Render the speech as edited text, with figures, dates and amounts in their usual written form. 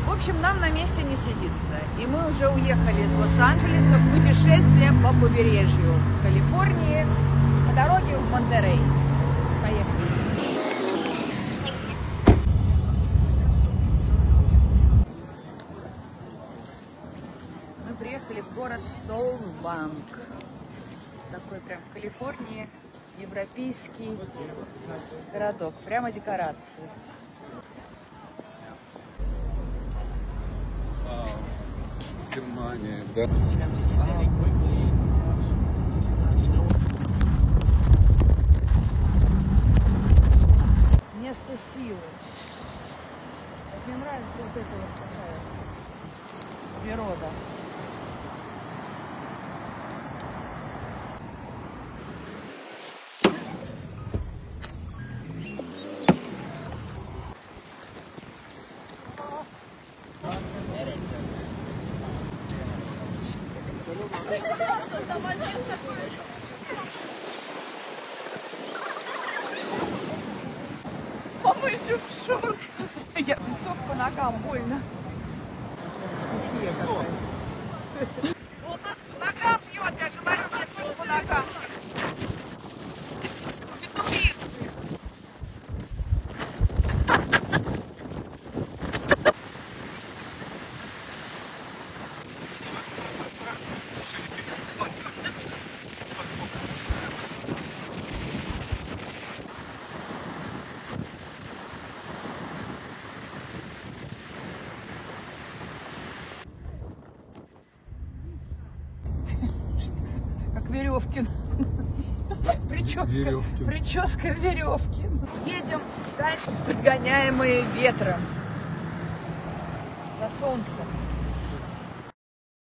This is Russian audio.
В общем, нам на месте не сидится. И мы уже уехали из Лос-Анджелеса в путешествие по побережью Калифорнии по дороге в Монтерей. Поехали. Мы приехали в город Солванг. Такой прям в Калифорнии европейский городок. Прямо декорации. Германия, да. Место силы. Мне нравится вот эта вот такая природа. Что там один такой? А мы еще в шоке. Я песок по ногам, больно. Вот нога бьет, я говорю, мне тоже по ногам. Петухи. Как Веревкин. Прическа Веревкин. Едем дальше, подгоняемые ветром. На солнце.